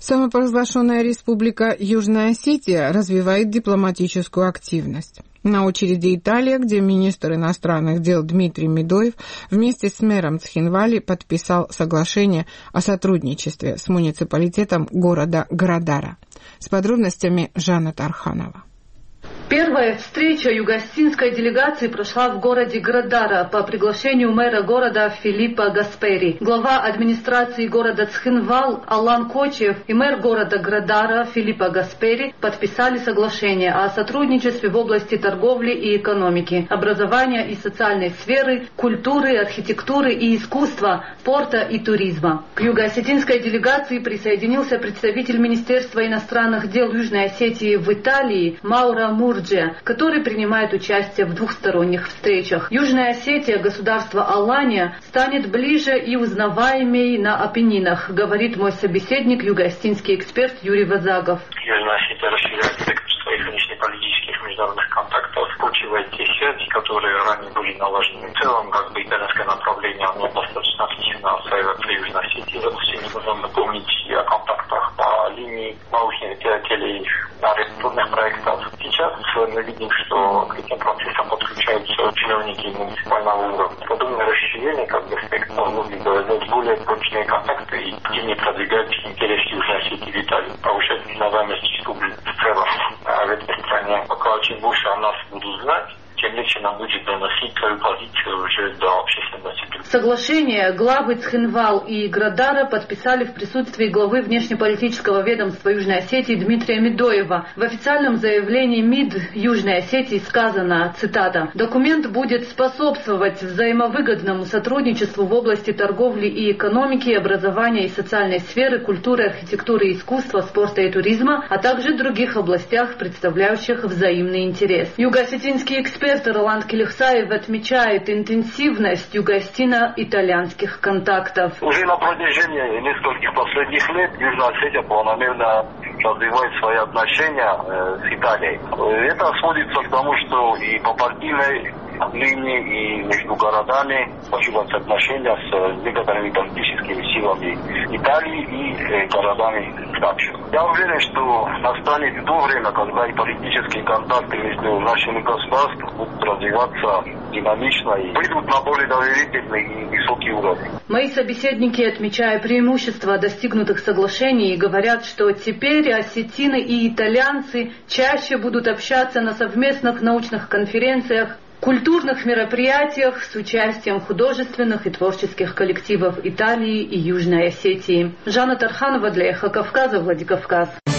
Самопровозглашенная республика Южная Осетия развивает дипломатическую активность. На очереди Италия, где министр иностранных дел Дмитрий Медоев вместе с мэром Цхинвали подписал соглашение о сотрудничестве с муниципалитетом города Градара. С подробностями Жанна Тарханова. Первая встреча юго-осетинской делегации прошла в городе Градара по приглашению мэра города Филиппа Гаспери. Глава администрации города Цхинвал Алан Кочев и мэр города Градара Филиппа Гаспери подписали соглашение о сотрудничестве в области торговли и экономики, образования и социальной сферы, культуры, архитектуры и искусства, спорта и туризма. К юго-осетинской делегации присоединился представитель Министерства иностранных дел Южной Осетии в Италии Маура Мурджи, который принимает участие в двухсторонних встречах. Южная Осетия, государство Алания, станет ближе и узнаваемей на Апеннинах, говорит мой собеседник, юго-осетинский эксперт Юрий Вазагов. Южная Осетия расширяет спектр своих внешнеполитических международных контактов, включая те связи, которые ранее были налажены. В целом, итальянское направление, оно достаточно активно остается в Южной Осетии. Допустим, не нужно напомнить о контактах по линии научных телеархитектурных проектов. Сейчас мы видим, что к этим процессам подключаются чиновники муниципального уровня. Подобное расширение спектра может дать более прочные контакты и активнее продвигать интересы Южной Осетии в Италии, повышать узнаваемость республики в целом в этой стране. Пока чем больше о нас будут знать, тем легче нам будет доносить свою позицию уже до общественности. Соглашение главы Цхинвал и Градара подписали в присутствии главы внешнеполитического ведомства Южной Осетии Дмитрия Медоева. В официальном заявлении МИД Южной Осетии сказано, цитата, «Документ будет способствовать взаимовыгодному сотрудничеству в области торговли и экономики, образования и социальной сферы, культуры, архитектуры и искусства, спорта и туризма, а также других областях, представляющих взаимный интерес». Юго-осетинский эксперт Роланд Келихсаев отмечает интенсивность юго-осетино-итальянских контактов. Уже на протяжении нескольких последних лет Южная Осетия планомерно развивает свои отношения с Италией. Это сводится к тому, что и по партийной линии, и между городами развиваются отношения с некоторыми политическими силами Италии и городами также. Я уверен, что настанет то время, когда и политические контакты между нашими государствами будут развиваться динамично и выйдут на более доверительный и высокий уровень. Мои собеседники, отмечая преимущества достигнутых соглашений, говорят, что теперь осетины и итальянцы чаще будут общаться на совместных научных конференциях, культурных мероприятиях с участием художественных и творческих коллективов Италии и Южной Осетии. Жанна Тарханова для Эхо Кавказа, Владикавказ.